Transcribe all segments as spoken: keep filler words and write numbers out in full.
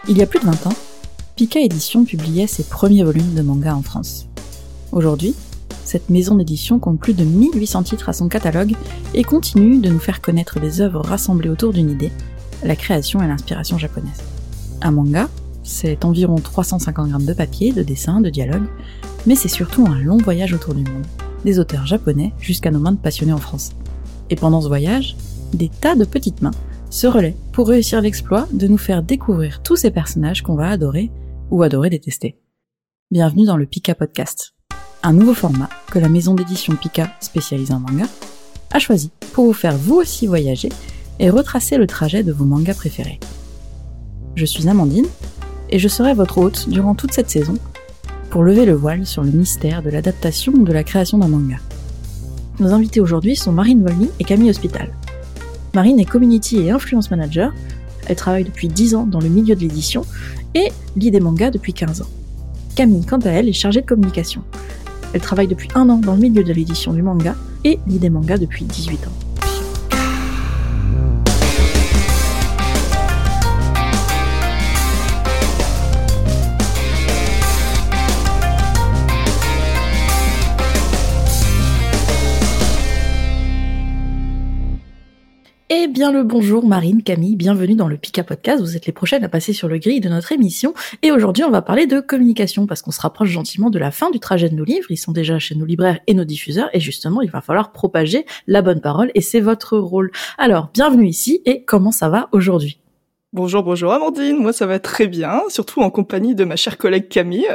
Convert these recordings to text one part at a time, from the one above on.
Il y a plus de vingt ans, Pika Édition publiait ses premiers volumes de manga en France. Aujourd'hui, cette maison d'édition compte plus de mille huit cents titres à son catalogue et continue de nous faire connaître des œuvres rassemblées autour d'une idée, la création et l'inspiration japonaise. Un manga, c'est environ trois cent cinquante grammes de papier, de dessins, de dialogues, mais c'est surtout un long voyage autour du monde, des auteurs japonais jusqu'à nos mains de passionnés en France. Et pendant ce voyage, des tas de petites mains se relaient pour réussir l'exploit de nous faire découvrir tous ces personnages qu'on va adorer ou adorer détester. Bienvenue dans le Pika Podcast, un nouveau format que la maison d'édition Pika, spécialisée en manga, a choisi pour vous faire vous aussi voyager et retracer le trajet de vos mangas préférés. Je suis Amandine, et je serai votre hôte durant toute cette saison pour lever le voile sur le mystère de l'adaptation ou de la création d'un manga. Nos invités aujourd'hui sont Marine Volny et Camille Hospital. Marine est community et influence manager, elle travaille depuis dix ans dans le milieu de l'édition et lit des mangas depuis quinze ans. Camille, quant à elle, est chargée de communication. Elle travaille depuis un an dans le milieu de l'édition du manga et lit des mangas depuis dix-huit ans. Eh bien le bonjour Marine, Camille, bienvenue dans le Pika Podcast, vous êtes les prochaines à passer sur le grill de notre émission, et aujourd'hui on va parler de communication, parce qu'on se rapproche gentiment de la fin du trajet de nos livres, ils sont déjà chez nos libraires et nos diffuseurs, et justement il va falloir propager la bonne parole, et c'est votre rôle. Alors, bienvenue ici, et comment ça va aujourd'hui ? Bonjour, bonjour Amandine, moi ça va très bien, surtout en compagnie de ma chère collègue Camille.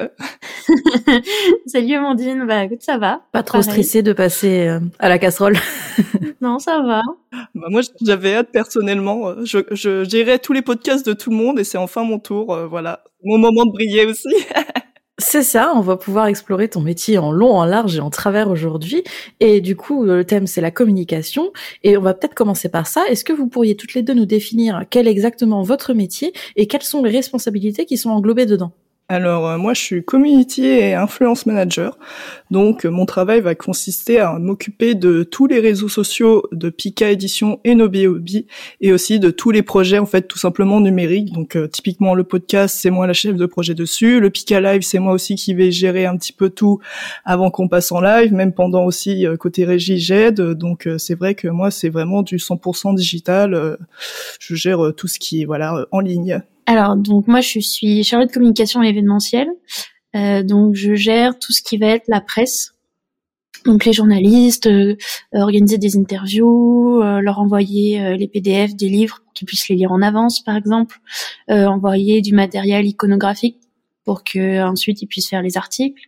Salut Amandine, bah écoute, ça va. Pas trop pareil. Stressée de passer euh, à la casserole. Non, ça va. Bah moi j'avais hâte personnellement, je, je gérais tous les podcasts de tout le monde et c'est enfin mon tour, euh, voilà, mon moment de briller aussi. C'est ça, on va pouvoir explorer ton métier en long, en large et en travers aujourd'hui. Et du coup, le thème, c'est la communication. Et on va peut-être commencer par ça. Est-ce que vous pourriez toutes les deux nous définir quel est exactement votre métier et quelles sont les responsabilités qui sont englobées dedans ? Alors, euh, moi, je suis community et influence manager. Donc, euh, mon travail va consister à m'occuper de tous les réseaux sociaux de Pika Édition et No B O B et aussi de tous les projets, en fait, tout simplement numériques. Donc, euh, typiquement, le podcast, c'est moi la chef de projet dessus. Le Pika Live, c'est moi aussi qui vais gérer un petit peu tout avant qu'on passe en live. Même pendant aussi, euh, côté régie, j'aide. Donc, euh, c'est vrai que moi, c'est vraiment du cent pour cent digital. Euh, je gère euh, tout ce qui est, voilà, euh, en ligne. Alors, donc moi, je suis chargée de communication événementielle. Euh, donc, je gère tout ce qui va être la presse. Donc, les journalistes, euh, organiser des interviews, euh, leur envoyer euh, les P D F des livres pour qu'ils puissent les lire en avance, par exemple. Euh, envoyer du matériel iconographique pour que ensuite ils puissent faire les articles.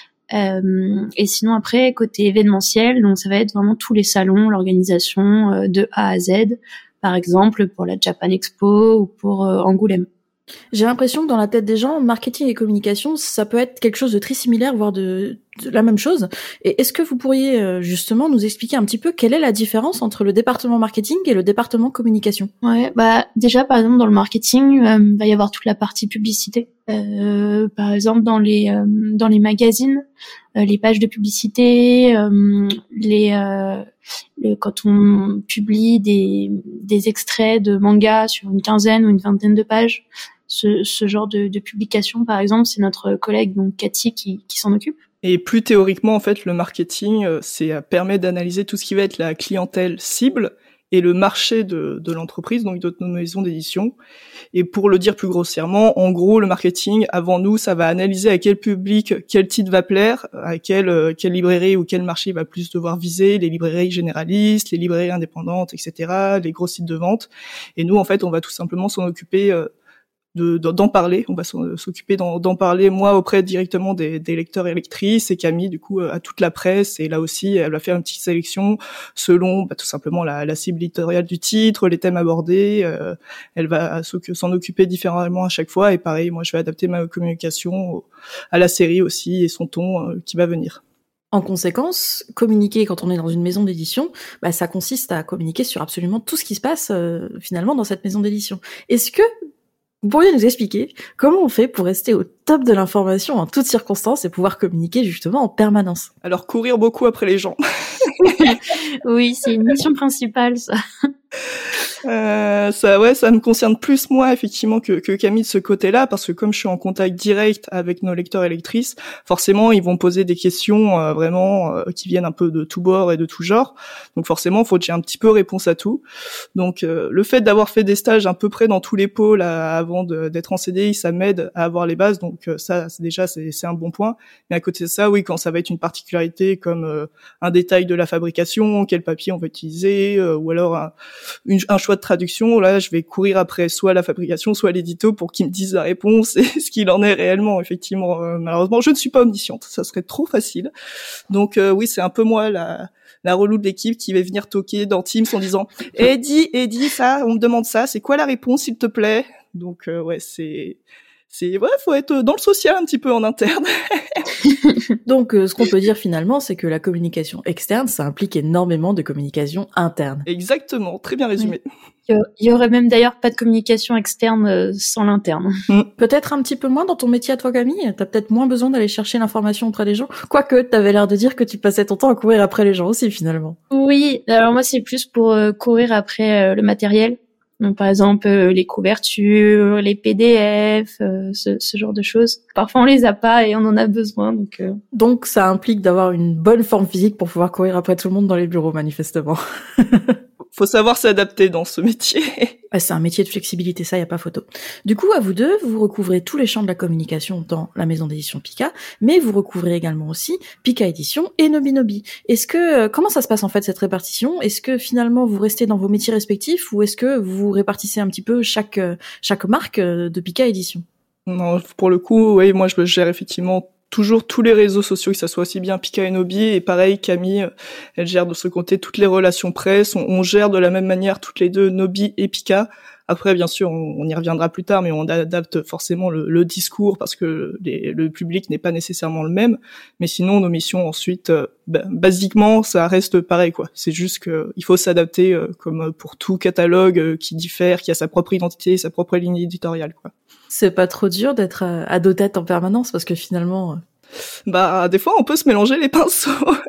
Euh, et sinon, après, côté événementiel, donc ça va être vraiment tous les salons, l'organisation euh, de A à Z. Par exemple, pour la Japan Expo ou pour euh, Angoulême. J'ai l'impression que dans la tête des gens, marketing et communication, ça peut être quelque chose de très similaire, voire de, de la même chose. Et est-ce que vous pourriez euh, justement nous expliquer un petit peu quelle est la différence entre le département marketing et le département communication ? Ouais, bah déjà par exemple dans le marketing, euh, il va y avoir toute la partie publicité. Euh, par exemple dans les euh, dans les magazines, euh, les pages de publicité, euh, les euh, le, quand on publie des des extraits de mangas sur une quinzaine ou une vingtaine de pages, ce ce genre de, de publication par exemple, c'est notre collègue donc Cathy qui qui s'en occupe. Et plus théoriquement, en fait, le marketing, c'est permet d'analyser tout ce qui va être la clientèle cible et le marché de, de l'entreprise, donc de nos maisons d'édition. Et pour le dire plus grossièrement, en gros, le marketing, avant nous, ça va analyser à quel public, quel titre va plaire, à quelle, quelle librairie ou quel marché va plus devoir viser, les librairies généralistes, les librairies indépendantes, et cetera, les gros sites de vente. Et nous, en fait, on va tout simplement s'en occuper euh, De, d'en parler, on va s'occuper d'en, d'en parler moi auprès directement des, des lecteurs et lectrices, et Camille du coup à toute la presse, et là aussi elle va faire une petite sélection selon bah, tout simplement la, la cible éditoriale du titre, les thèmes abordés, euh, elle va s'en occuper différemment à chaque fois, et pareil moi je vais adapter ma communication à la série aussi et son ton euh, qui va venir. En conséquence, communiquer quand on est dans une maison d'édition, bah, ça consiste à communiquer sur absolument tout ce qui se passe euh, finalement dans cette maison d'édition. Est-ce que vous pourriez nous expliquer comment on fait pour rester au top de l'information en toutes circonstances et pouvoir communiquer justement en permanence ? Alors courir beaucoup après les gens. Oui, c'est une mission principale ça. Euh, Euh, ça, ouais, ça me concerne plus moi effectivement que, que Camille de ce côté-là, parce que comme je suis en contact direct avec nos lecteurs et lectrices, forcément ils vont poser des questions euh, vraiment euh, qui viennent un peu de tout bord et de tout genre. Donc forcément, faut que j'ai un petit peu réponse à tout. Donc euh, le fait d'avoir fait des stages à peu près dans tous les pôles euh, avant de, d'être en C D I, ça m'aide à avoir les bases. Donc euh, ça, c'est, déjà, c'est, c'est un bon point. Mais à côté de ça, oui, quand ça va être une particularité comme euh, un détail de la fabrication, quel papier on va utiliser, euh, ou alors un, une, un choix de traduction, là, je vais courir après soit la fabrication, soit l'édito pour qu'ils me disent la réponse et ce qu'il en est réellement. Effectivement, euh, malheureusement, je ne suis pas omnisciente, ça serait trop facile. Donc euh, oui, c'est un peu moi la la relou de l'équipe qui va venir toquer dans Teams en disant « Eddie, Eddie, ça, on me demande ça, c'est quoi la réponse, s'il te plaît ?» Donc euh, ouais, c'est c'est ouais, faut être dans le social un petit peu en interne. Donc, euh, ce qu'on peut dire finalement, c'est que la communication externe, ça implique énormément de communication interne. Exactement, très bien résumé. Oui. Il y aurait même d'ailleurs pas de communication externe euh, sans l'interne. Mmh. Peut-être un petit peu moins dans ton métier à toi, Camille. T'as peut-être moins besoin d'aller chercher l'information auprès des gens. Quoique, t'avais l'air de dire que tu passais ton temps à courir après les gens aussi, finalement. Oui, alors moi c'est plus pour euh, courir après euh, le matériel. Donc, par exemple, euh, les couvertures, les P D F, euh, ce, ce genre de choses. Parfois, on les a pas et on en a besoin. Donc, euh... donc ça implique d'avoir une bonne forme physique pour pouvoir courir après tout le monde dans les bureaux, manifestement. Faut savoir s'adapter dans ce métier. Ouais, c'est un métier de flexibilité, ça, y a pas photo. Du coup, à vous deux, vous recouvrez tous les champs de la communication dans la maison d'édition Pika, mais vous recouvrez également aussi Pika Édition et Nobinobi. Est-ce que, comment ça se passe en fait cette répartition ? Est-ce que finalement vous restez dans vos métiers respectifs ou est-ce que vous répartissez un petit peu chaque chaque marque de Pika Édition ? Non, pour le coup, oui, moi je gère effectivement toujours tous les réseaux sociaux, que ça soit aussi bien Pika et Nobi, et pareil, Camille, elle gère de ce côté toutes les relations presse, on, on gère de la même manière toutes les deux, Nobi et Pika. Après, bien sûr, on, on y reviendra plus tard, mais on adapte forcément le, le discours parce que les, le public n'est pas nécessairement le même. Mais sinon, nos missions ensuite, euh, bah, basiquement, ça reste pareil, quoi. C'est juste que il faut s'adapter, euh, comme pour tout catalogue euh, qui diffère, qui a sa propre identité, sa propre ligne éditoriale, quoi. C'est pas trop dur d'être à deux têtes en permanence parce que finalement... Bah, des fois, on peut se mélanger les pinceaux.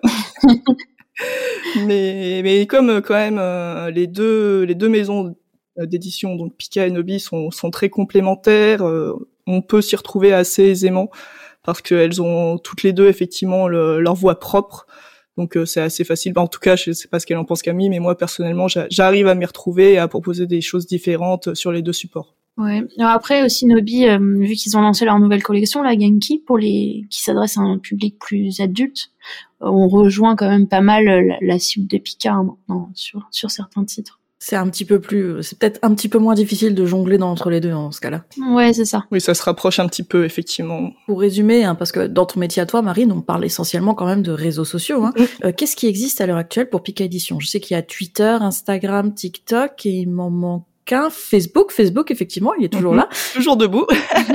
mais, mais comme quand même euh, les deux, les deux maisons d'édition, donc Pika et Nobi, sont, sont très complémentaires, euh, on peut s'y retrouver assez aisément parce qu'elles ont toutes les deux effectivement le, leur voix propre. Donc euh, c'est assez facile. Bah, en tout cas, je sais pas ce qu'elle en pense Camille, mais moi personnellement, j'a- j'arrive à m'y retrouver et à proposer des choses différentes sur les deux supports. Ouais. Alors après aussi Nobi, euh, vu qu'ils ont lancé leur nouvelle collection, la Genki, pour les qui s'adresse à un public plus adulte, euh, on rejoint quand même pas mal la, la cible de Pika hein, maintenant sur sur certains titres. C'est un petit peu plus, c'est peut-être un petit peu moins difficile de jongler dans, entre les deux en ce cas-là. Ouais, c'est ça. Oui, ça se rapproche un petit peu effectivement. Pour résumer, hein, parce que dans ton métier à toi, Marine, on parle essentiellement quand même de réseaux sociaux. Hein. Mmh. Euh, qu'est-ce qui existe à l'heure actuelle pour Pika Édition ? Je sais qu'il y a Twitter, Instagram, TikTok et il m'en manque un, Facebook. Facebook, effectivement, il est toujours mmh. là. Toujours debout.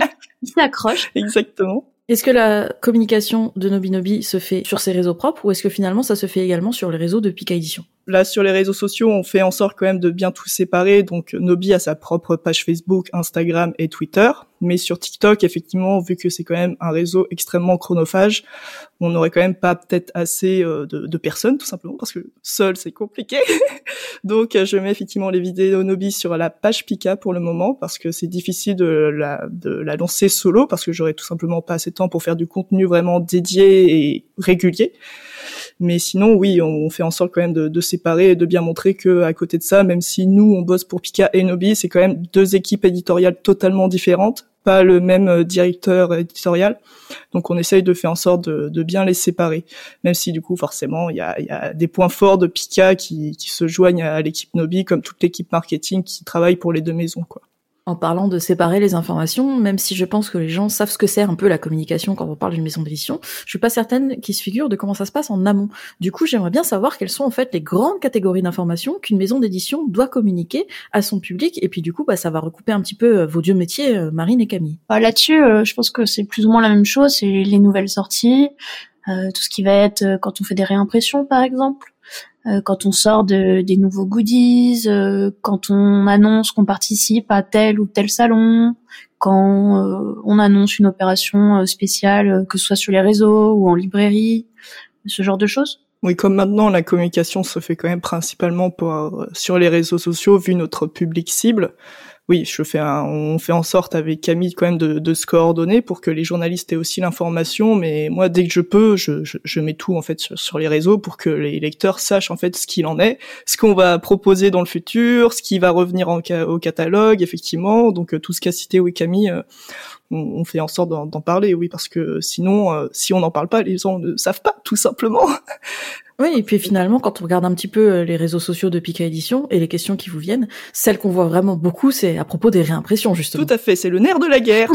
Il s'accroche. Exactement. Est-ce que la communication de Nobinobi se fait sur ses réseaux propres ou est-ce que finalement ça se fait également sur les réseaux de Pika Édition ? Là, sur les réseaux sociaux, on fait en sorte quand même de bien tout séparer. Donc, Nobi a sa propre page Facebook, Instagram et Twitter. Mais sur TikTok, effectivement, vu que c'est quand même un réseau extrêmement chronophage, on n'aurait quand même pas peut-être assez euh, de, de personnes, tout simplement, parce que seul, c'est compliqué. Donc, je mets effectivement les vidéos Nobi sur la page Pika pour le moment, parce que c'est difficile de la, de la lancer solo, parce que j'aurais tout simplement pas assez de temps pour faire du contenu vraiment dédié et régulier. Mais sinon, oui, on fait en sorte quand même de, de séparer et de bien montrer que à côté de ça, même si nous, on bosse pour Pika et Nobi, c'est quand même deux équipes éditoriales totalement différentes, pas le même directeur éditorial. Donc, on essaye de faire en sorte de, de bien les séparer, même si du coup, forcément, il y a, y a des points forts de Pika qui, qui se joignent à l'équipe Nobi, comme toute l'équipe marketing qui travaille pour les deux maisons, quoi. En parlant de séparer les informations, même si je pense que les gens savent ce que c'est un peu la communication quand on parle d'une maison d'édition, je suis pas certaine qu'ils se figurent de comment ça se passe en amont. Du coup, j'aimerais bien savoir quelles sont en fait les grandes catégories d'informations qu'une maison d'édition doit communiquer à son public, et puis du coup, bah, ça va recouper un petit peu vos deux métiers, Marine et Camille. Bah, là-dessus, euh, je pense que c'est plus ou moins la même chose, c'est les nouvelles sorties, euh, tout ce qui va être euh, quand on fait des réimpressions par exemple. Euh, quand on sort de, des nouveaux goodies, euh, quand on annonce qu'on participe à tel ou tel salon, quand euh, on annonce une opération euh, spéciale, euh, que ce soit sur les réseaux ou en librairie, ce genre de choses. Oui, comme maintenant la communication se fait quand même principalement pour, euh, sur les réseaux sociaux, vu notre public cible. Oui, je fais un, on fait en sorte avec Camille quand même de, de se coordonner pour que les journalistes aient aussi l'information. Mais moi, dès que je peux, je, je, je mets tout en fait sur, sur les réseaux pour que les lecteurs sachent en fait ce qu'il en est, ce qu'on va proposer dans le futur, ce qui va revenir en, au catalogue, effectivement. Donc euh, tout ce qu'a cité oui Camille, euh, on, on fait en sorte d'en, d'en parler, oui, parce que sinon, euh, si on n'en parle pas, les gens ne savent pas, tout simplement. Oui, et puis finalement, quand on regarde un petit peu les réseaux sociaux de Pika Édition et les questions qui vous viennent, celles qu'on voit vraiment beaucoup, c'est à propos des réimpressions, justement. Tout à fait, c'est le nerf de la guerre.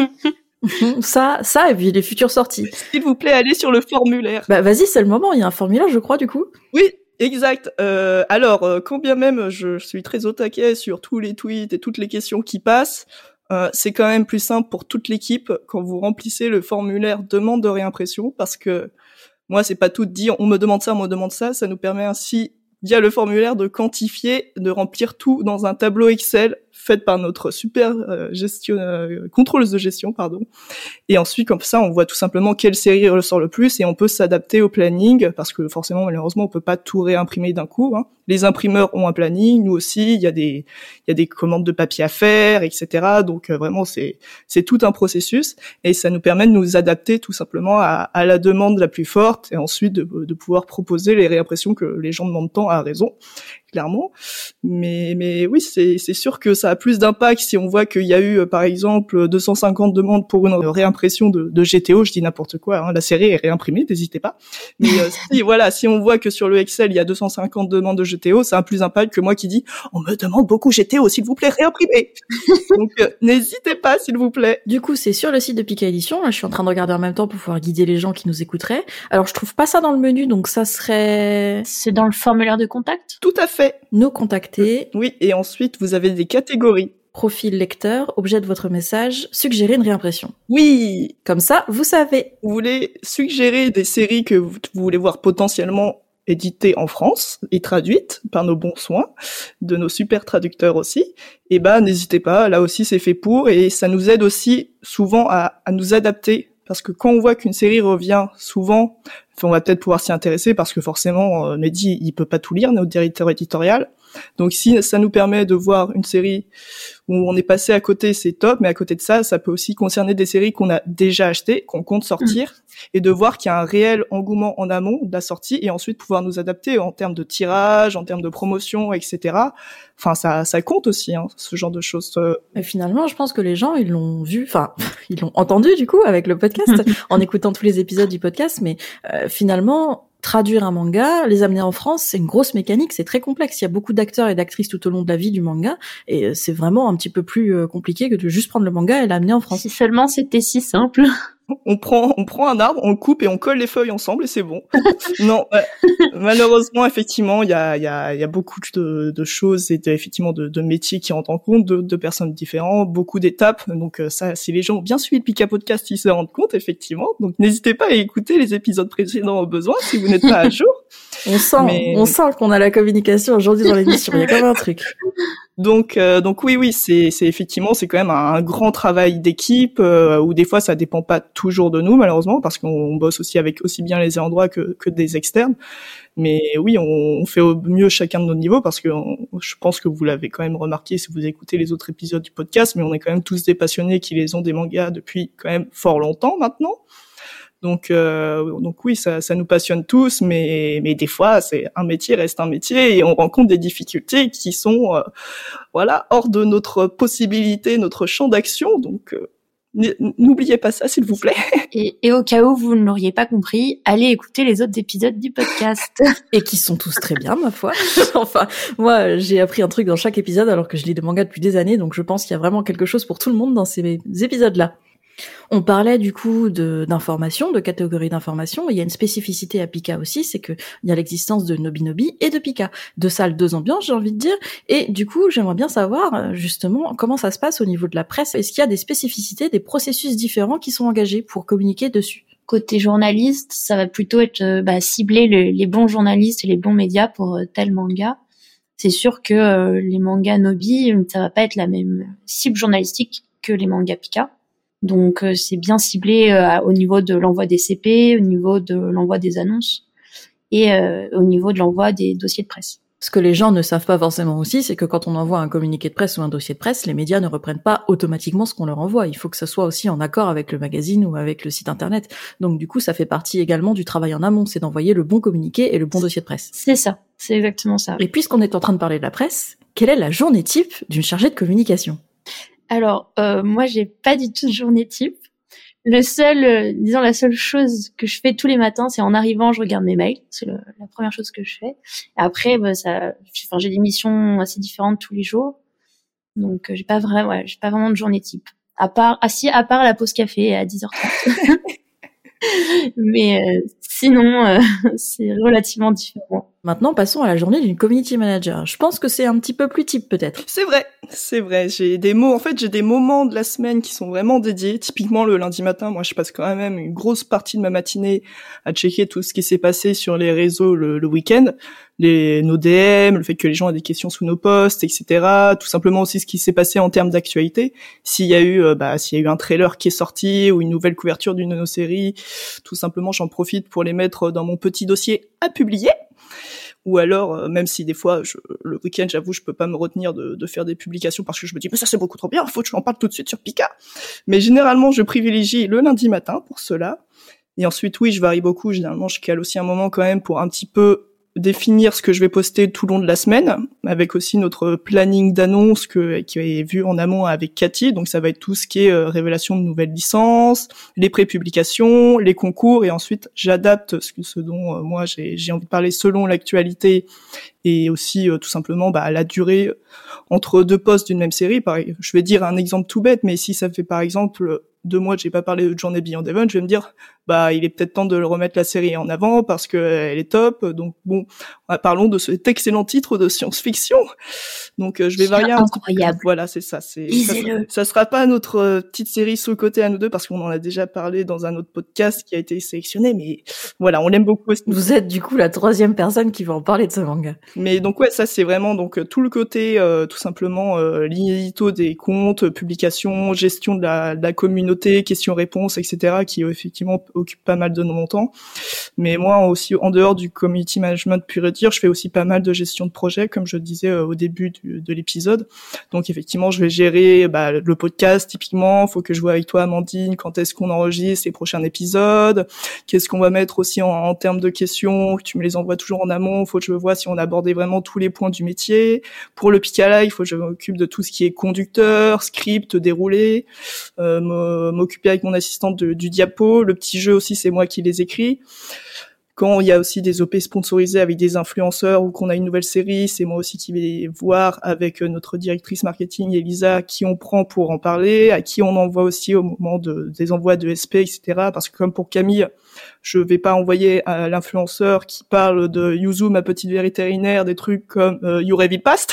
ça, ça, et puis les futures sorties. S'il vous plaît, allez sur le formulaire. Bah vas-y, c'est le moment, il y a un formulaire, je crois, du coup. Oui, exact. Euh, alors, euh, quand bien même je, je suis très au taquet sur tous les tweets et toutes les questions qui passent, euh, c'est quand même plus simple pour toute l'équipe quand vous remplissez le formulaire demande de réimpression, parce que moi, c'est pas tout de dire on me demande ça, on me demande ça. Ça nous permet ainsi, via le formulaire, de quantifier, de remplir tout dans un tableau Excel fait par notre super euh, gestion, euh, contrôleuse de gestion, pardon. Et ensuite, comme ça, on voit tout simplement quelle série ressort le plus et on peut s'adapter au planning, parce que forcément, malheureusement, on peut pas tout réimprimer d'un coup, hein. Les imprimeurs ont un planning, nous aussi, il y a des, il y a des commandes de papier à faire, et cetera. Donc euh, vraiment, c'est, c'est tout un processus et ça nous permet de nous adapter tout simplement à, à la demande la plus forte et ensuite de, de pouvoir proposer les réimpressions que les gens demandent tant à raison, clairement. Mais, mais oui, c'est, c'est sûr que ça a plus d'impact si on voit qu'il y a eu, par exemple, deux cent cinquante demandes pour une réimpression de, de G T O. Je dis n'importe quoi, hein, la série est réimprimée, n'hésitez pas. Mais euh, si, voilà, si on voit que sur le Excel, il y a deux cent cinquante demandes de G T O, ça a plus d'impact que moi qui dis « On me demande beaucoup G T O, s'il vous plaît, réimprimez !» Donc, euh, n'hésitez pas, s'il vous plaît. Du coup, c'est sur le site de Pika Édition. Là, je suis en train de regarder en même temps pour pouvoir guider les gens qui nous écouteraient. Alors, je trouve pas ça dans le menu, donc ça serait... C'est dans le formulaire de contact ? Tout à fait. Nous contacter. Oui, et ensuite, vous avez des catégories. Profil lecteur, objet de votre message, suggérer une réimpression. Oui. Comme ça, vous savez. Vous voulez suggérer des séries que vous, vous voulez voir potentiellement éditées en France et traduites par nos bons soins, de nos super traducteurs aussi, et ben n'hésitez pas, là aussi c'est fait pour, et ça nous aide aussi souvent à, à nous adapter, parce que quand on voit qu'une série revient souvent, on va peut-être pouvoir s'y intéresser, parce que forcément, euh, Mehdi, il peut pas tout lire, notre directeur éditorial. Donc si ça nous permet de voir une série où on est passé à côté, c'est top, mais à côté de ça, ça peut aussi concerner des séries qu'on a déjà achetées, qu'on compte sortir, mmh. et de voir qu'il y a un réel engouement en amont de la sortie, et ensuite pouvoir nous adapter en termes de tirage, en termes de promotion, et cetera. Enfin, ça, ça compte aussi, hein, ce genre de choses. Et finalement, je pense que les gens, ils l'ont vu, enfin, ils l'ont entendu, du coup, avec le podcast, en écoutant tous les épisodes du podcast, mais euh, finalement... traduire un manga, les amener en France, c'est une grosse mécanique, c'est très complexe. Il y a beaucoup d'acteurs et d'actrices tout au long de la vie du manga, et c'est vraiment un petit peu plus compliqué que de juste prendre le manga et l'amener en France. Si seulement c'était si simple. On prend, on prend un arbre, on le coupe et on colle les feuilles ensemble et c'est bon. Non, euh, malheureusement, effectivement, il y a, il y a, il y a beaucoup de, de choses et de, effectivement de, de métiers qui rentrent en compte, de, de personnes différentes, beaucoup d'étapes. Donc ça, si les gens ont bien suivi le Pika Podcast, ils se rendent compte, effectivement. Donc n'hésitez pas à écouter les épisodes précédents au besoin si vous n'êtes pas à jour. On sent, Mais... on sent qu'on a la communication aujourd'hui dans l'émission. Il y a quand même un truc. Donc, euh, donc oui, oui, c'est, c'est effectivement, c'est quand même un, un grand travail d'équipe euh, où des fois ça dépend pas toujours de nous malheureusement parce qu'on bosse aussi avec aussi bien les ayants droit que, que des externes. Mais oui, on, on fait au mieux chacun de nos niveaux parce que on, je pense que vous l'avez quand même remarqué si vous écoutez les autres épisodes du podcast, mais on est quand même tous des passionnés qui les ont des mangas depuis quand même fort longtemps maintenant. Donc, euh, donc oui, ça, ça nous passionne tous, mais, mais des fois, c'est un métier reste un métier et on rencontre des difficultés qui sont, euh, voilà, hors de notre possibilité, notre champ d'action. Donc, euh, n'oubliez pas ça, s'il vous plaît. Et, et au cas où vous ne l'auriez pas compris, allez écouter les autres épisodes du podcast. Et qui sont tous très bien, ma foi. Enfin, moi, j'ai appris un truc dans chaque épisode alors que je lis des mangas depuis des années, donc je pense qu'il y a vraiment quelque chose pour tout le monde dans ces épisodes-là. On parlait du coup de d'informations, de catégories d'informations. Il y a une spécificité à Pika aussi, c'est que il y a l'existence de Nobinobi et de Pika, deux salles, deux ambiances, j'ai envie de dire. Et du coup, j'aimerais bien savoir justement comment ça se passe au niveau de la presse. Est-ce qu'il y a des spécificités, des processus différents qui sont engagés pour communiquer dessus? Côté journaliste, ça va plutôt être bah, cibler le, les bons journalistes et les bons médias pour euh, tel manga. C'est sûr que euh, les mangas Nobi, ça va pas être la même cible journalistique que les mangas Pika. Donc euh, c'est bien ciblé euh, au niveau de l'envoi des C P, au niveau de l'envoi des annonces. et euh, au niveau de l'envoi des dossiers de presse. Ce que les gens ne savent pas forcément aussi, c'est que quand on envoie un communiqué de presse ou un dossier de presse, les médias ne reprennent pas automatiquement ce qu'on leur envoie. Il faut que ça soit aussi en accord avec le magazine ou avec le site internet. Donc du coup, ça fait partie également du travail en amont, c'est d'envoyer le bon communiqué et le bon dossier de presse. C'est ça, c'est exactement ça. Et puisqu'on est en train de parler de la presse, quelle est la journée type d'une chargée de communication ? Alors, euh, moi, j'ai pas du tout de journée type. Le seul, euh, disons la seule chose que je fais tous les matins, c'est en arrivant, je regarde mes mails. C'est le, la première chose que je fais. Et après, bah, ça, enfin, j'ai des missions assez différentes tous les jours, donc euh, j'ai pas vraiment, ouais, j'ai pas vraiment de journée type. À part, ah si, à part la pause café à dix heures trente. Mais euh, sinon, euh, c'est relativement différent. Maintenant, passons à la journée d'une community manager. Je pense que c'est un petit peu plus type, peut-être. C'est vrai, c'est vrai. J'ai des mots, en fait, j'ai des moments de la semaine qui sont vraiment dédiés. Typiquement, le lundi matin, moi, je passe quand même une grosse partie de ma matinée à checker tout ce qui s'est passé sur les réseaux le, le week-end. Les, nos D M, le fait que les gens aient des questions sous nos posts, et cetera. Tout simplement aussi ce qui s'est passé en termes d'actualité. S'il y a eu, euh, bah, s'il y a eu un trailer qui est sorti ou une nouvelle couverture d'une de nos séries, tout simplement, j'en profite pour les mettre dans mon petit dossier à publier. Ou alors, euh, même si des fois, je, le week-end, j'avoue, je peux pas me retenir de, de faire des publications parce que je me dis, mais ça c'est beaucoup trop bien, faut que je en parle tout de suite sur Pika. Mais généralement, je privilégie le lundi matin pour cela. Et ensuite, oui, je varie beaucoup. Généralement, je cale aussi un moment quand même pour un petit peu définir ce que je vais poster tout le long de la semaine, avec aussi notre planning d'annonces que, qui est vu en amont avec Cathy. Donc ça va être tout ce qui est euh, révélation de nouvelles licences, les pré-publications, les concours, et ensuite j'adapte ce, ce dont euh, moi j'ai, j'ai envie de parler selon l'actualité et aussi euh, tout simplement bah, la durée entre deux posts d'une même série. Pareil, je vais dire un exemple tout bête, mais si ça fait par exemple deux mois que j'ai pas parlé de Journée Beyond Heaven, je vais me dire bah il est peut-être temps de le remettre la série en avant parce que elle est top. Donc bon, parlons de cet excellent titre de science-fiction. Donc euh, je vais c'est varier un incroyable. Petit peu. Voilà, c'est ça. C'est ça, Lisez-le. ça sera pas notre euh, petite série sous côté à nous deux parce qu'on en a déjà parlé dans un autre podcast qui a été sélectionné. Mais voilà, on l'aime beaucoup aussi. Vous êtes du coup la troisième personne qui va en parler de ce manga. Mais donc ouais, ça c'est vraiment donc tout le côté euh, tout simplement euh, ligne édito des comptes, publication, gestion de la, de la communauté, questions-réponses, et cetera qui euh, effectivement occupe pas mal de mon temps. Mais moi aussi, en dehors du community management pur et dire, je fais aussi pas mal de gestion de projet, comme je disais euh, au début du, de l'épisode. Donc effectivement, je vais gérer bah, le podcast typiquement. Faut que je vois avec toi, Amandine, quand est-ce qu'on enregistre les prochains épisodes. Qu'est-ce qu'on va mettre aussi en, en termes de questions. Tu me les envoies toujours en amont. Faut que je vois si on a abordé vraiment tous les points du métier. Pour le Pika Live, il faut que je m'occupe de tout ce qui est conducteur, script, déroulé, euh, m'occuper avec mon assistante de, du diapo. Le petit jeu aussi, c'est moi qui les écris. Quand il y a aussi des O P sponsorisés avec des influenceurs ou qu'on a une nouvelle série, c'est moi aussi qui vais voir avec notre directrice marketing Elisa qui on prend pour en parler, à qui on envoie aussi au moment de, des envois de S P, et cetera. Parce que comme pour Camille, je vais pas envoyer à l'influenceur qui parle de Yuzu, ma petite vétérinaire, des trucs comme euh, You Reveal Past.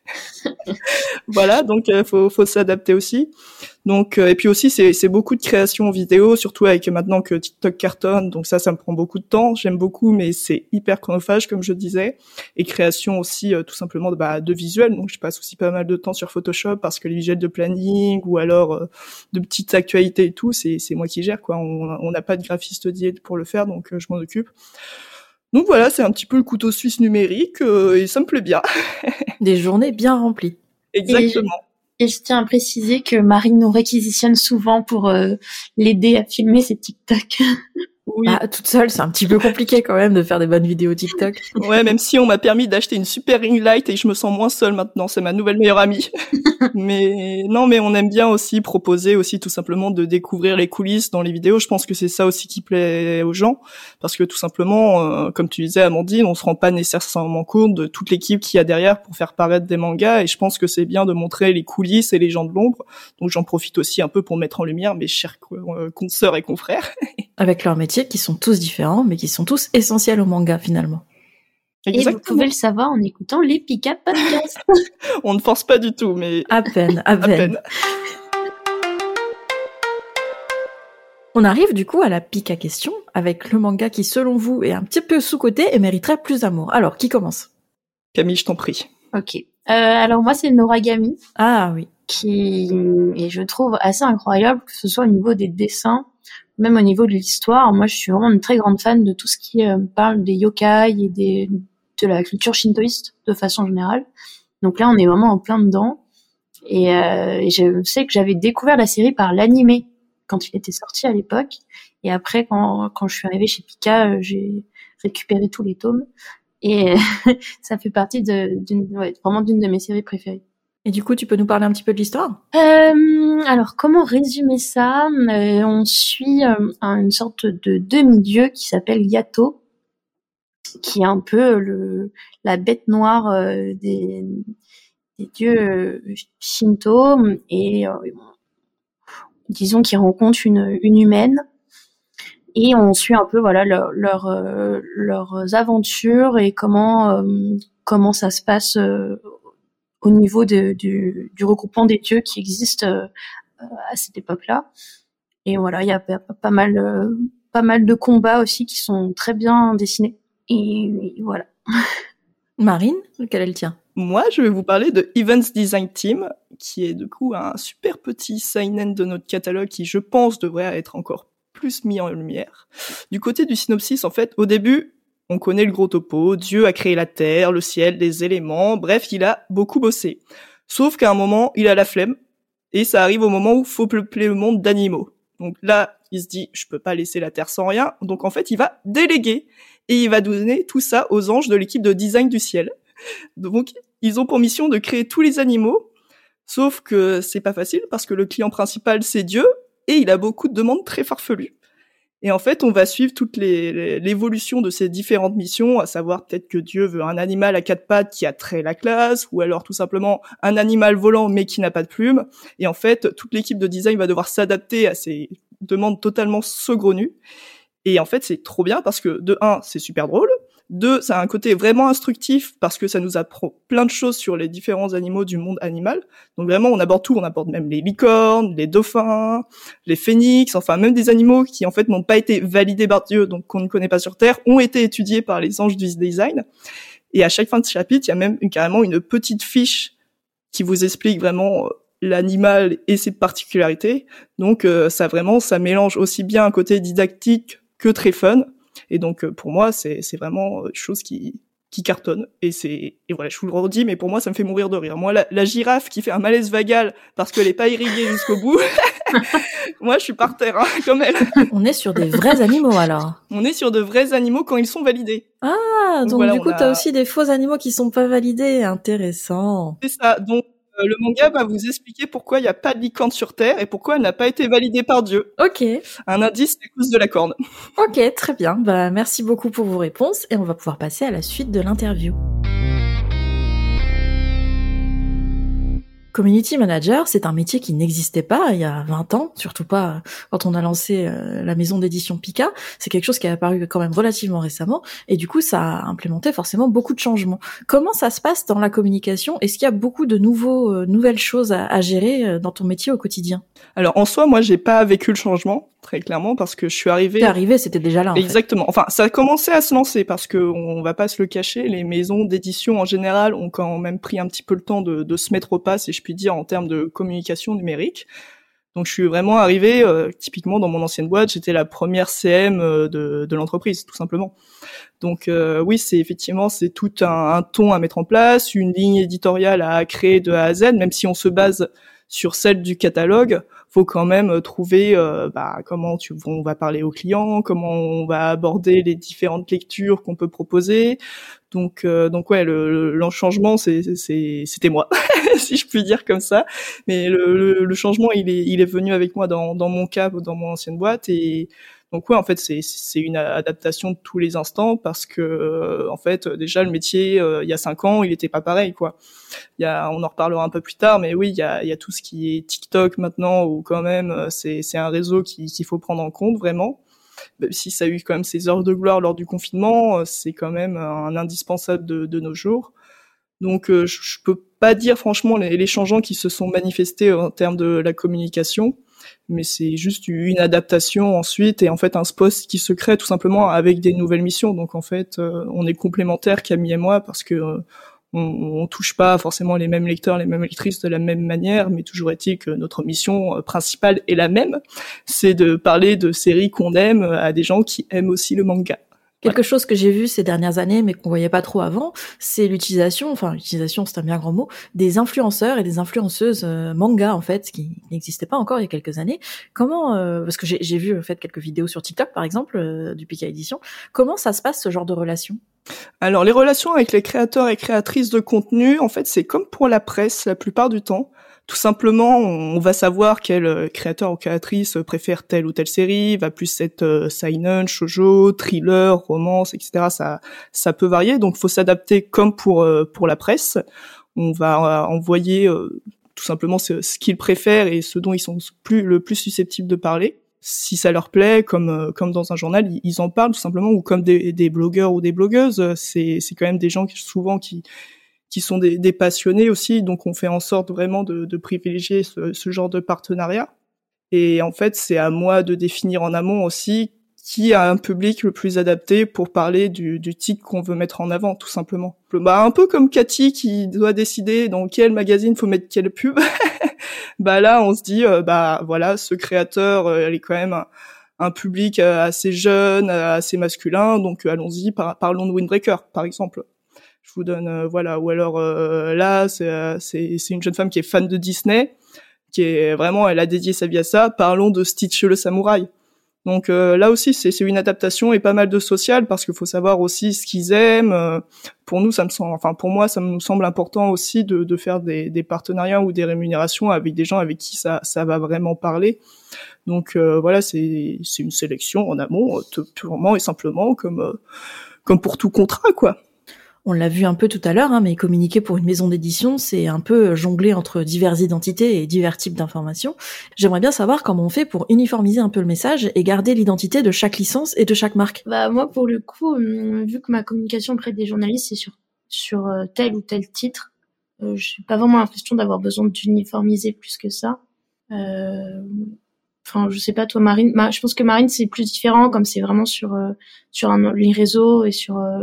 Voilà, donc euh, faut faut s'adapter aussi. Donc euh, et puis aussi c'est c'est beaucoup de création vidéo, surtout avec maintenant que TikTok cartonne. Donc ça ça me prend beaucoup de temps. J'aime beaucoup, mais c'est hyper chronophage comme je disais. Et création aussi euh, tout simplement de, bah, de visuels. Donc je passe aussi pas mal de temps sur Photoshop parce que les visuels de planning ou alors euh, de petites actualités et tout, c'est c'est moi qui gère quoi. On on n'a pas de graphiste dédié pour le faire, donc euh, je m'en occupe. Donc voilà, c'est un petit peu le couteau suisse numérique euh, et ça me plaît bien. Des journées bien remplies. Exactement. Et je, et je tiens à préciser que Marine nous réquisitionne souvent pour euh, l'aider à filmer ses TikTok. Oui. Bah, toute seule, c'est un petit peu compliqué quand même de faire des bonnes vidéos TikTok. Ouais, même si on m'a permis d'acheter une super ring light et je me sens moins seule maintenant, c'est ma nouvelle meilleure amie. Mais non, mais on aime bien aussi proposer aussi tout simplement de découvrir les coulisses dans les vidéos. Je pense que c'est ça aussi qui plaît aux gens, parce que tout simplement, euh, comme tu disais Amandine, on se rend pas nécessairement compte de toute l'équipe qu'il y a derrière pour faire paraître des mangas, et je pense que c'est bien de montrer les coulisses et les gens de l'ombre. Donc j'en profite aussi un peu pour mettre en lumière mes chers euh, consoeurs et confrères. Avec leurs métiers qui sont tous différents, mais qui sont tous essentiels au manga finalement. Exactement. Et vous pouvez le savoir en écoutant les Pika Podcasts. On ne force pas du tout, mais... À peine, à, à peine. peine. On arrive du coup à la Pika question, avec le manga qui, selon vous, est un petit peu sous-coté et mériterait plus d'amour. Alors, qui commence ? Camille, je t'en prie. Ok. Euh, alors moi, c'est Noragami. Ah oui. Qui est, je trouve, assez incroyable, que ce soit au niveau des dessins, même au niveau de l'histoire, moi je suis vraiment une très grande fan de tout ce qui euh, parle des yokai et des, de la culture shintoïste de façon générale. Donc là on est vraiment en plein dedans. Et, euh, et je sais que j'avais découvert la série par l'animé quand il était sorti à l'époque. Et après, quand, quand je suis arrivée chez Pika, euh, j'ai récupéré tous les tomes. Et ça fait partie de, d'une, ouais, vraiment d'une de mes séries préférées. Et du coup, tu peux nous parler un petit peu de l'histoire ? euh, Alors, comment résumer ça ? euh, On suit euh, une sorte de demi-dieu qui s'appelle Yato, qui est un peu le, la bête noire euh, des, des dieux euh, shinto. Et euh, disons qu'il rencontre une, une humaine. Et on suit un peu voilà leur, leur, euh, leurs aventures et comment euh, comment ça se passe euh, au niveau de, du, du regroupement des dieux qui existe euh, à cette époque-là. Et voilà, il y a pas, pas mal euh, pas mal de combats aussi qui sont très bien dessinés. Et, et voilà. Marine, quel est le tien ? Moi, je vais vous parler de Events Design Team, qui est du coup un super petit seinen de notre catalogue qui, je pense, devrait être encore plus mis en lumière. Du côté du synopsis, en fait, au début, on connaît le gros topo, Dieu a créé la terre, le ciel, les éléments, bref, il a beaucoup bossé. Sauf qu'à un moment, il a la flemme, et ça arrive au moment où il faut peupler le monde d'animaux. Donc là, il se dit, je peux pas laisser la terre sans rien, donc en fait, il va déléguer, et il va donner tout ça aux anges de l'équipe de design du ciel. Donc, ils ont pour mission de créer tous les animaux, sauf que c'est pas facile, parce que le client principal, c'est Dieu, et il a beaucoup de demandes très farfelues. Et en fait, on va suivre toute les, les, l'évolution de ces différentes missions, à savoir peut-être que Dieu veut un animal à quatre pattes qui a très la classe, ou alors tout simplement un animal volant mais qui n'a pas de plumes. Et en fait, toute l'équipe de design va devoir s'adapter à ces demandes totalement saugrenues. Et en fait, c'est trop bien parce que, de un, c'est super drôle. Deux, ça a un côté vraiment instructif parce que ça nous apprend plein de choses sur les différents animaux du monde animal. Donc vraiment, on aborde tout, on aborde même les licornes, les dauphins, les phénix, enfin même des animaux qui en fait n'ont pas été validés par Dieu, donc qu'on ne connaît pas sur Terre, ont été étudiés par les anges du design. Et à chaque fin de chapitre, il y a même une, carrément une petite fiche qui vous explique vraiment l'animal et ses particularités. Donc euh, ça vraiment, ça mélange aussi bien un côté didactique que très fun. Et donc pour moi c'est c'est vraiment une chose qui qui cartonne et c'est et voilà, je vous le redis, mais pour moi ça me fait mourir de rire. Moi la, la girafe qui fait un malaise vagal parce qu'elle est pas irriguée jusqu'au bout, moi je suis par terre hein, comme elle. On est sur des vrais animaux alors. On est sur de vrais animaux quand ils sont validés. Ah donc, donc voilà, du coup a... t'as aussi des faux animaux qui sont pas validés, intéressant. C'est ça. Donc Euh, le manga va vous expliquer pourquoi il n'y a pas de licorne sur Terre et pourquoi elle n'a pas été validée par Dieu. Ok. Un indice, c'est à cause de la corne. Ok, très bien. Bah, merci beaucoup pour vos réponses et on va pouvoir passer à la suite de l'interview. Community manager, c'est un métier qui n'existait pas il y a vingt ans, surtout pas quand on a lancé euh, la maison d'édition Pika. C'est quelque chose qui est apparu quand même relativement récemment, et du coup, ça a implémenté forcément beaucoup de changements. Comment ça se passe dans la communication ? Est-ce qu'il y a beaucoup de nouveaux, euh, nouvelles choses à, à gérer euh, dans ton métier au quotidien ? Alors, en soi, moi, j'ai pas vécu le changement, très clairement, parce que je suis arrivée... T'es arrivée, c'était déjà là, en Exactement. fait. Enfin, ça a commencé à se lancer, parce que on va pas se le cacher, les maisons d'édition, en général, ont quand même pris un petit peu le temps de, de se mettre au pas, si je puis dire, en termes de communication numérique. Donc, je suis vraiment arrivée, euh, typiquement, dans mon ancienne boîte, j'étais la première C M de, de l'entreprise, tout simplement. Donc, euh, oui, c'est effectivement, c'est tout un, un ton à mettre en place, une ligne éditoriale à créer de A à Z, même si on se base sur celle du catalogue, faut quand même trouver euh, bah, comment tu, on va parler aux clients, comment on va aborder les différentes lectures qu'on peut proposer. Donc, euh, donc ouais, le, le changement, c'est, c'est, c'était moi, si je puis dire comme ça. Mais le, le, le changement, il est, il est venu avec moi dans, dans mon cas, dans mon ancienne boîte. Et donc ouais, en fait, c'est, c'est une adaptation de tous les instants parce que, euh, en fait, déjà le métier, euh, il y a cinq ans, il était pas pareil, quoi. Il y a, on en reparlera un peu plus tard, mais oui, il y a, il y a tout ce qui est TikTok maintenant, où quand même, c'est, c'est un réseau qui, qu'il faut prendre en compte vraiment. Même si ça a eu quand même ses heures de gloire lors du confinement, c'est quand même un indispensable de, de nos jours. Donc, euh, je, je peux pas dire franchement les, les changements qui se sont manifestés en termes de la communication, mais c'est juste une adaptation ensuite et en fait un poste qui se crée tout simplement avec des nouvelles missions. Donc en fait, euh, on est complémentaires Camille et moi parce que euh, on, on touche pas forcément les mêmes lecteurs, les mêmes lectrices de la même manière, mais toujours est-il que notre mission principale est la même, c'est de parler de séries qu'on aime à des gens qui aiment aussi le manga. Quelque chose que j'ai vu ces dernières années, mais qu'on voyait pas trop avant, c'est l'utilisation, enfin l'utilisation c'est un bien grand mot, des influenceurs et des influenceuses euh, manga en fait, qui n'existaient pas encore il y a quelques années. Comment, euh, parce que j'ai, j'ai vu en fait quelques vidéos sur TikTok par exemple euh, du Pika Édition. Comment ça se passe ce genre de relation ? Alors les relations avec les créateurs et créatrices de contenu, en fait c'est comme pour la presse la plupart du temps. Tout simplement, on va savoir quel créateur ou créatrice préfère telle ou telle série, va plus être euh, seinen, shoujo, thriller, romance, et cetera. Ça, ça peut varier, donc faut s'adapter comme pour euh, pour la presse. On va euh, envoyer euh, tout simplement ce, ce qu'ils préfèrent et ce dont ils sont plus le plus susceptibles de parler. Si ça leur plaît, comme euh, comme dans un journal, ils, ils en parlent tout simplement, ou comme des, des blogueurs ou des blogueuses. C'est c'est quand même des gens qui souvent qui qui sont des, des passionnés aussi, donc on fait en sorte vraiment de, de privilégier ce, ce genre de partenariat. Et en fait, c'est à moi de définir en amont aussi qui a un public le plus adapté pour parler du, du titre qu'on veut mettre en avant, tout simplement. Bah, un peu comme Cathy qui doit décider dans quel magazine faut mettre quelle pub. Bah là, on se dit, euh, bah voilà, ce créateur, euh, elle est quand même un, un public assez jeune, assez masculin, donc allons-y, par, parlons de Windbreaker, par exemple. Je vous donne, euh, voilà, ou alors euh, là, c'est, euh, c'est, c'est une jeune femme qui est fan de Disney, qui est vraiment, elle a dédié sa vie à ça. Parlons de Stitch le samouraï. Donc euh, là aussi, c'est, c'est une adaptation et pas mal de social, parce qu'il faut savoir aussi ce qu'ils aiment. Euh, pour nous, ça me semble, enfin pour moi, ça me semble important aussi de, de faire des, des partenariats ou des rémunérations avec des gens avec qui ça, ça va vraiment parler. Donc euh, voilà, c'est, c'est une sélection en amont, euh, purement et simplement comme, euh, comme pour tout contrat, quoi. On l'a vu un peu tout à l'heure, hein, mais communiquer pour une maison d'édition, c'est un peu jongler entre diverses identités et divers types d'informations. J'aimerais bien savoir comment on fait pour uniformiser un peu le message et garder l'identité de chaque licence et de chaque marque. Bah moi, pour le coup, euh, vu que ma communication auprès des journalistes c'est sur sur euh, tel ou tel titre, euh, j'ai pas vraiment l'impression d'avoir besoin d'uniformiser plus que ça. Euh... Enfin, je sais pas toi, Marine. Ma, je pense que Marine c'est plus différent, comme c'est vraiment sur euh, sur un, les réseaux et sur euh,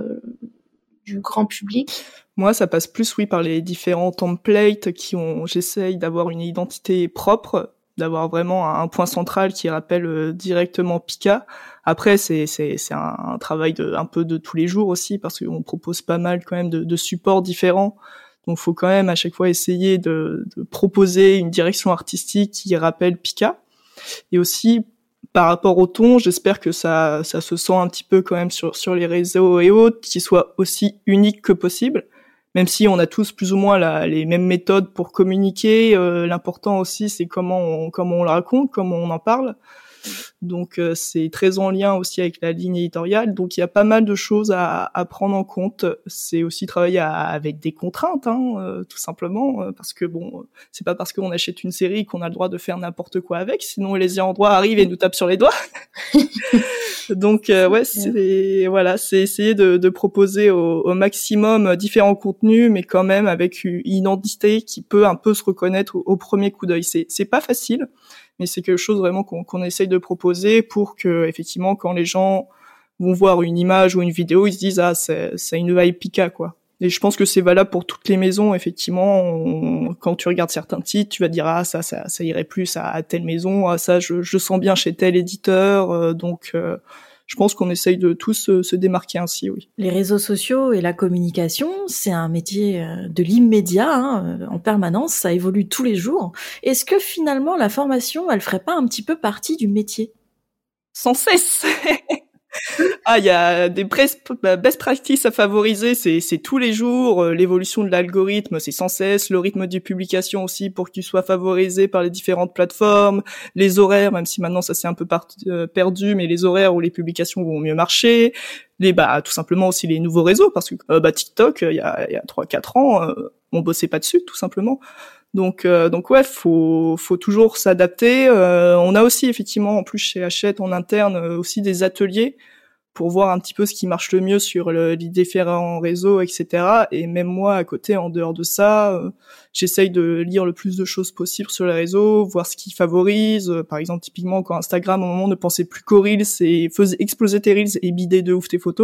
du grand public. Moi, ça passe plus, oui, par les différents templates qui ont, j'essaye d'avoir une identité propre, d'avoir vraiment un point central qui rappelle euh, directement Pika. Après, c'est, c'est, c'est un, un travail de, un peu de tous les jours aussi, parce qu'on propose pas mal quand même de, de supports différents. Donc, faut quand même à chaque fois essayer de, de proposer une direction artistique qui rappelle Pika. Et aussi, par rapport au ton, j'espère que ça, ça se sent un petit peu quand même sur, sur les réseaux et autres, qu'il soit aussi unique que possible. Même si on a tous plus ou moins la, les mêmes méthodes pour communiquer, euh, l'important aussi c'est comment on, comment on le raconte, comment on en parle. Donc euh, c'est très en lien aussi avec la ligne éditoriale. Donc il y a pas mal de choses à, à prendre en compte. C'est aussi travailler à, avec des contraintes, hein, euh, tout simplement, euh, parce que bon, c'est pas parce qu'on achète une série qu'on a le droit de faire n'importe quoi avec, sinon les ayants droit arrivent et nous tapent sur les doigts. Donc euh, ouais, c'est voilà, c'est essayer de, de proposer au, au maximum différents contenus, mais quand même avec une identité qui peut un peu se reconnaître au, au premier coup d'œil. C'est c'est pas facile, mais c'est quelque chose vraiment qu'on, qu'on essaye de proposer pour que effectivement quand les gens vont voir une image ou une vidéo, ils se disent ah c'est c'est une vibe Pika quoi. Et je pense que c'est valable pour toutes les maisons. Effectivement, on, quand tu regardes certains titres, tu vas dire ah ça ça, ça irait plus à, à telle maison, ah ça je, je sens bien chez tel éditeur. Euh, donc euh, je pense qu'on essaye de tous se, se démarquer ainsi, oui. Les réseaux sociaux et la communication, c'est un métier de l'immédiat, hein, en permanence, ça évolue tous les jours. Est-ce que finalement la formation, elle ferait pas un petit peu partie du métier ? Sans cesse. Ah, il y a des best practices à favoriser, c'est, c'est tous les jours, l'évolution de l'algorithme, c'est sans cesse, le rythme de publication aussi pour qu'il soit favorisé par les différentes plateformes, les horaires, même si maintenant ça s'est un peu par- euh, perdu, mais les horaires où les publications vont mieux marcher, les, bah, tout simplement aussi les nouveaux réseaux, parce que, euh, bah, TikTok, il y a, il y a trois quatre ans, euh, on bossait pas dessus, tout simplement. Donc, euh, donc ouais, faut, faut toujours s'adapter. Euh, on a aussi effectivement, en plus chez Hachette en interne, euh, aussi des ateliers pour voir un petit peu ce qui marche le mieux sur le, les différents réseaux, et cetera. Et même moi, à côté, en dehors de ça, euh, j'essaye de lire le plus de choses possible sur les réseaux, voir ce qui favorise. Euh, par exemple, typiquement, quand Instagram, à un moment, ne pensait plus qu'aux Reels et faisait exploser tes Reels et bidait de ouf tes photos.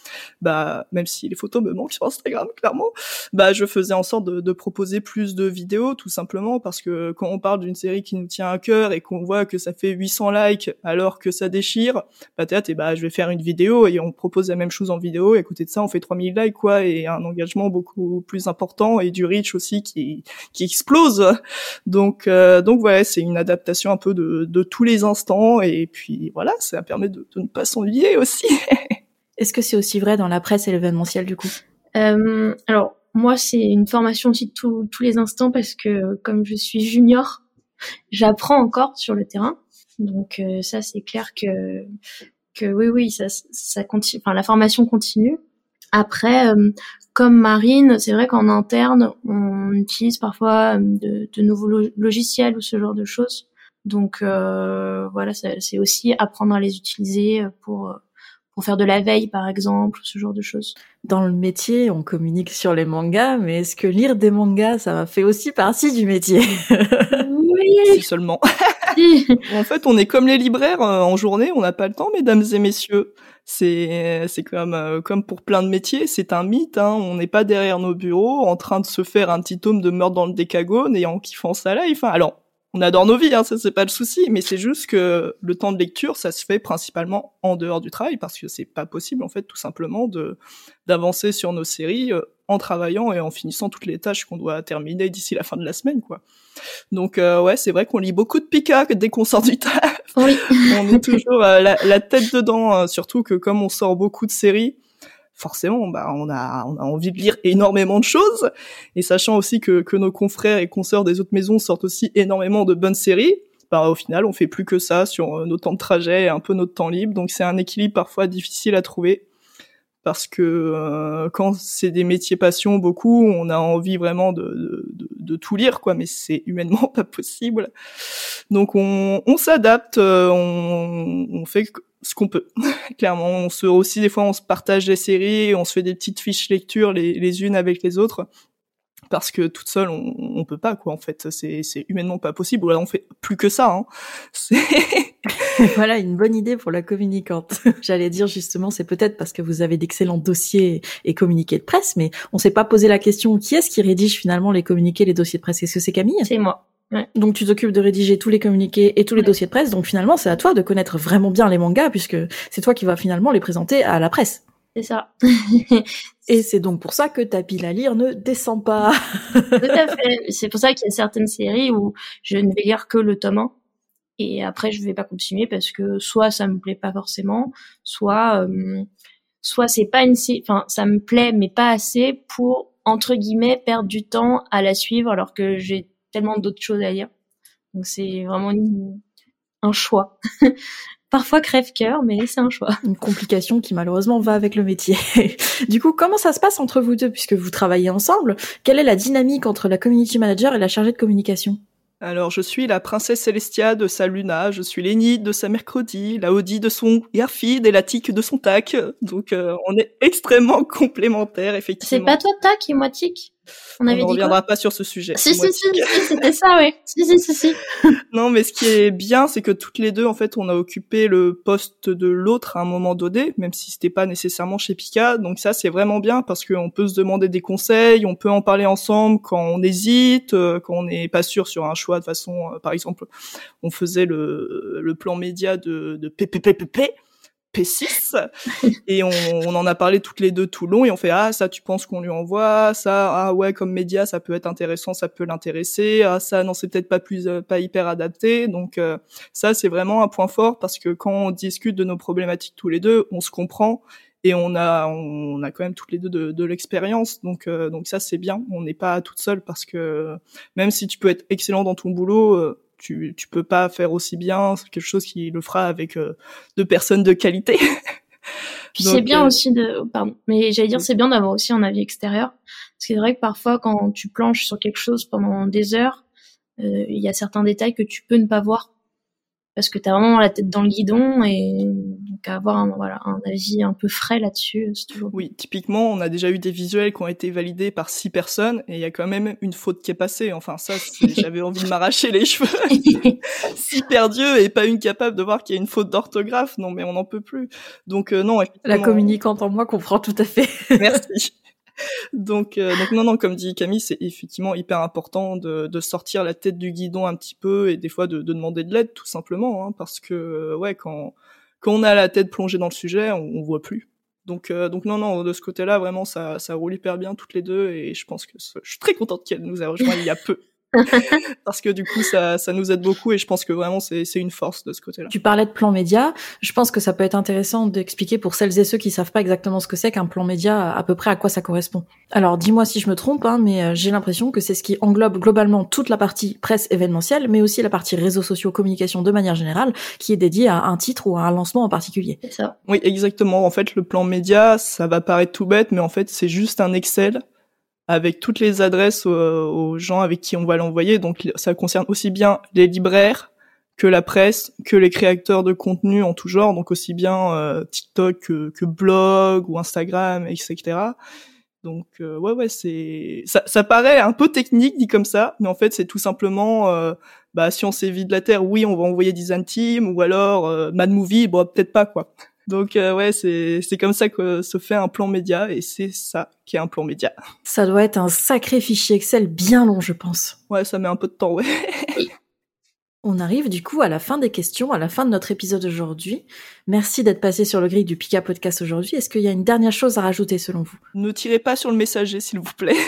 bah même si les photos me manquent sur Instagram clairement, bah je faisais en sorte de, de proposer plus de vidéos tout simplement parce que quand on parle d'une série qui nous tient à cœur et qu'on voit que ça fait huit cents likes alors que ça déchire, bah peut-être et bah je vais faire une vidéo et on propose la même chose en vidéo et à côté de ça on fait trois mille likes quoi et un engagement beaucoup plus important et du reach aussi qui qui explose. Donc euh, donc voilà, c'est une adaptation un peu de de tous les instants et puis voilà, ça permet de, de ne pas s'ennuyer aussi. Est-ce que c'est aussi vrai dans la presse et l'événementiel du coup? euh, Alors moi c'est une formation aussi de tout, tous les instants parce que comme je suis junior, j'apprends encore sur le terrain. Donc euh, ça c'est clair que que oui oui ça ça continue. Enfin la formation continue. Après euh, comme Marine, c'est vrai qu'en interne on utilise parfois de, de nouveaux lo- logiciels ou ce genre de choses. Donc euh, voilà, ça, c'est aussi apprendre à les utiliser pour pour faire de la veille par exemple, ce genre de choses. Dans le métier, on communique sur les mangas, mais est-ce que lire des mangas, ça fait aussi partie du métier? Oui, si seulement. En fait, on est comme les libraires euh, en journée, on n'a pas le temps, mesdames et messieurs. C'est c'est comme euh, comme pour plein de métiers, c'est un mythe. Hein. On n'est pas derrière nos bureaux en train de se faire un petit tome de Meurtre dans le Décagone et en kiffant sa life. Hein. Alors, on adore nos vies, hein, ça c'est pas le souci, mais c'est juste que le temps de lecture, ça se fait principalement en dehors du travail parce que c'est pas possible en fait tout simplement de d'avancer sur nos séries euh, en travaillant et en finissant toutes les tâches qu'on doit terminer d'ici la fin de la semaine, quoi. Donc euh, ouais, c'est vrai qu'on lit beaucoup de Pika dès qu'on sort du taf. Oui. On est toujours euh, la, la tête dedans, euh, surtout que comme on sort beaucoup de séries, forcément, bah on a on a envie de lire énormément de choses. Et sachant aussi que que nos confrères et consoeurs des autres maisons sortent aussi énormément de bonnes séries, bah au final, on fait plus que ça sur euh, nos temps de trajet et un peu notre temps libre. Donc c'est un équilibre parfois difficile à trouver. Parce que euh, quand c'est des métiers passion beaucoup, on a envie vraiment de, de, de, de tout lire, quoi, mais c'est humainement pas possible. Donc on, on s'adapte, euh, on, on fait ce qu'on peut. Clairement, on se aussi des fois on se partage des séries, on se fait des petites fiches lecture les, les unes avec les autres. Parce que toute seule, on, on peut pas, quoi, en fait. C'est, c'est humainement pas possible. Ou là, on fait plus que ça, hein. C'est... Voilà, une bonne idée pour la communicante. J'allais dire, justement, c'est peut-être parce que vous avez d'excellents dossiers et communiqués de presse, mais on s'est pas posé la question, qui est-ce qui rédige finalement les communiqués, les dossiers de presse? Est-ce que c'est Camille? C'est moi. Ouais. Donc tu t'occupes de rédiger tous les communiqués et tous les ouais. dossiers de presse, donc finalement, c'est à toi de connaître vraiment bien les mangas, puisque c'est toi qui vas finalement les présenter à la presse. C'est ça. Et c'est donc pour ça que ta pile à lire ne descend pas. Tout à fait. C'est pour ça qu'il y a certaines séries où je ne vais lire que le tome un. Et après, je vais pas continuer parce que soit ça me plaît pas forcément, soit, euh, soit c'est pas une série, enfin, ça me plaît, mais pas assez pour, entre guillemets, perdre du temps à la suivre alors que j'ai tellement d'autres choses à lire. Donc c'est vraiment une, un choix. Parfois crève-cœur, mais c'est un choix. Une complication qui malheureusement va avec le métier. Du coup, comment ça se passe entre vous deux puisque vous travaillez ensemble? Quelle est la dynamique entre la community manager et la chargée de communication? Alors, je suis la princesse Célestia de sa Luna, je suis l'Enid de sa Mercredi, la Audi de son Garfield et la Tic de son Tac. Donc, euh, on est extrêmement complémentaires, effectivement. C'est pas toi Tac et moi Tic? On ne reviendra pas sur ce sujet. Si, si, si, si, c'était ça, oui. Si, si, si, si. Non, mais ce qui est bien, c'est que toutes les deux, en fait, on a occupé le poste de l'autre à un moment donné, même si c'était pas nécessairement chez Pika. Donc ça, c'est vraiment bien parce qu'on peut se demander des conseils, on peut en parler ensemble quand on hésite, quand on n'est pas sûr sur un choix. De façon, par exemple, on faisait le, le plan média de, de P P P P P. P six et on, on en a parlé toutes les deux tout long et on fait ah ça tu penses qu'on lui envoie ça ah ouais comme média ça peut être intéressant ça peut l'intéresser ah ça non c'est peut-être pas plus euh, pas hyper adapté donc euh, ça c'est vraiment un point fort parce que quand on discute de nos problématiques tous les deux on se comprend et on a on a quand même toutes les deux de, de l'expérience donc euh, donc ça c'est bien on n'est pas toute seule parce que même si tu peux être excellent dans ton boulot euh, tu tu peux pas faire aussi bien quelque chose qui le fera avec euh, deux personnes de qualité. Puis donc, c'est bien euh... aussi de pardon mais j'allais dire c'est bien d'avoir aussi un avis extérieur parce que c'est vrai que parfois quand tu planches sur quelque chose pendant des heures il euh, y a certains détails que tu peux ne pas voir parce que t'as vraiment la tête dans le guidon et donc avoir un, voilà, un avis un peu frais là-dessus, c'est toujours... Oui, typiquement, on a déjà eu des visuels qui ont été validés par six personnes et il y a quand même une faute qui est passée. Enfin, ça, c'est... j'avais envie de m'arracher les cheveux. Si perdieux et pas une capable de voir qu'il y a une faute d'orthographe, non, mais on n'en peut plus. Donc, euh, non, la communicante en moi comprend tout à fait. Merci. Donc, euh, donc non, non, comme dit Camille, c'est effectivement hyper important de, de sortir la tête du guidon un petit peu et des fois de, de demander de l'aide, tout simplement, hein, parce que ouais, quand quand on a la tête plongée dans le sujet, on, on voit plus. Donc, euh, donc non, non, de ce côté-là, vraiment, ça, ça roule hyper bien toutes les deux et je pense que je suis très contente qu'elle nous ait rejoint il y a peu. Parce que du coup ça ça nous aide beaucoup et je pense que vraiment c'est c'est une force de ce côté-là. Tu parlais de plan média, je pense que ça peut être intéressant d'expliquer pour celles et ceux qui savent pas exactement ce que c'est qu'un plan média, à peu près à quoi ça correspond. Alors dis-moi si je me trompe, hein, mais j'ai l'impression que c'est ce qui englobe globalement toute la partie presse événementielle, mais aussi la partie réseaux sociaux, communication de manière générale, qui est dédiée à un titre ou à un lancement en particulier. C'est ça. Oui, exactement. En fait, le plan média, ça va paraître tout bête, mais en fait c'est juste un Excel avec toutes les adresses aux, aux gens avec qui on va l'envoyer. Donc, ça concerne aussi bien les libraires que la presse, que les créateurs de contenu en tout genre, donc aussi bien euh, TikTok que, que blog ou Instagram, et cetera. Donc, euh, ouais, ouais, c'est ça, ça paraît un peu technique dit comme ça, mais en fait, c'est tout simplement, euh, bah, si on s'évite la Terre, oui, on va envoyer Design Team, ou alors euh, Mad Movie, bon, peut-être pas, quoi. Donc euh, ouais, c'est c'est comme ça que se fait un plan média et c'est ça qui est un plan média. Ça doit être un sacré fichier Excel bien long, je pense. Ouais, ça met un peu de temps, ouais. On arrive du coup à la fin des questions, à la fin de notre épisode aujourd'hui. Merci d'être passé sur le grill du Pika Podcast aujourd'hui. Est-ce qu'il y a une dernière chose à rajouter selon vous ? Ne tirez pas sur le messager, s'il vous plaît.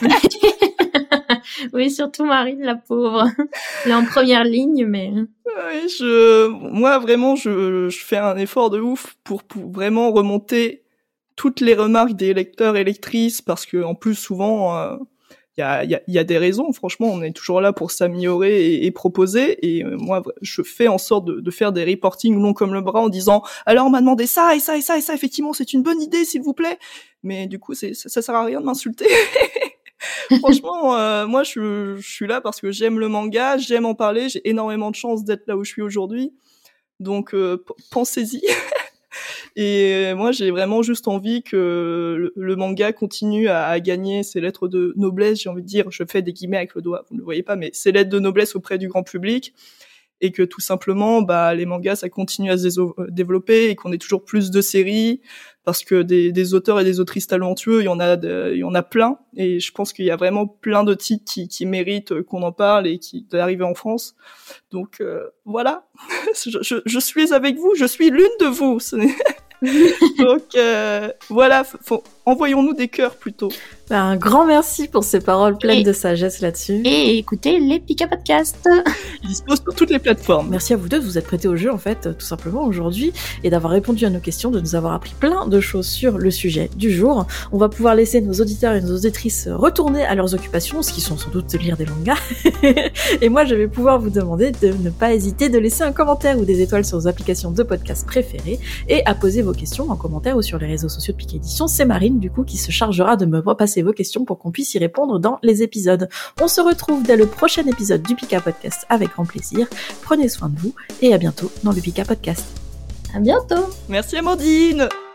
Oui, surtout Marine, la pauvre. Elle est en première ligne, mais... Oui, je, moi, vraiment, je, je fais un effort de ouf pour, pour vraiment remonter toutes les remarques des lecteurs et lectrices, parce que, en plus, souvent, euh, y a, y a, y a des raisons. Franchement, on est toujours là pour s'améliorer et, et proposer. Et euh, moi, je fais en sorte de, de faire des reportings longs comme le bras en disant, alors, on m'a demandé ça et ça et ça et ça. Effectivement, c'est une bonne idée, s'il vous plaît. Mais du coup, c'est, ça, ça sert à rien de m'insulter. Franchement, euh, moi, je, je suis là parce que j'aime le manga, j'aime en parler, j'ai énormément de chance d'être là où je suis aujourd'hui. Donc, euh, p- pensez-y. Et moi, j'ai vraiment juste envie que le, le manga continue à, à gagner ses lettres de noblesse, j'ai envie de dire, je fais des guillemets avec le doigt, vous ne le voyez pas, mais ses lettres de noblesse auprès du grand public. Et que tout simplement, bah, les mangas, ça continue à se déso- développer et qu'on ait toujours plus de séries, parce que des, des auteurs et des autrices talentueux, il y en a, de, il y en a plein. Et je pense qu'il y a vraiment plein de titres qui, qui méritent qu'on en parle et qui d'arriver en France. Donc euh, voilà, je, je, je suis avec vous, je suis l'une de vous. Donc euh, voilà, faut, envoyons-nous des cœurs plutôt. Un grand merci pour ces paroles pleines et, de sagesse là-dessus. Et écoutez les Pika Podcasts. Ils disposent sur toutes les plateformes. Merci à vous deux de vous être prêtés au jeu, en fait, tout simplement aujourd'hui, et d'avoir répondu à nos questions, de nous avoir appris plein de choses sur le sujet du jour. On va pouvoir laisser nos auditeurs et nos auditrices retourner à leurs occupations, ce qui sont sans doute de lire des mangas. Et moi, je vais pouvoir vous demander de ne pas hésiter de laisser un commentaire ou des étoiles sur vos applications de podcast préférées et à poser vos questions en commentaire ou sur les réseaux sociaux de Pika Édition. C'est Marine, du coup, qui se chargera de me repasser vos questions pour qu'on puisse y répondre dans les épisodes. On se retrouve dès le prochain épisode du Pika Podcast avec grand plaisir. Prenez soin de vous et à bientôt dans le Pika Podcast. À bientôt. Merci Amandine.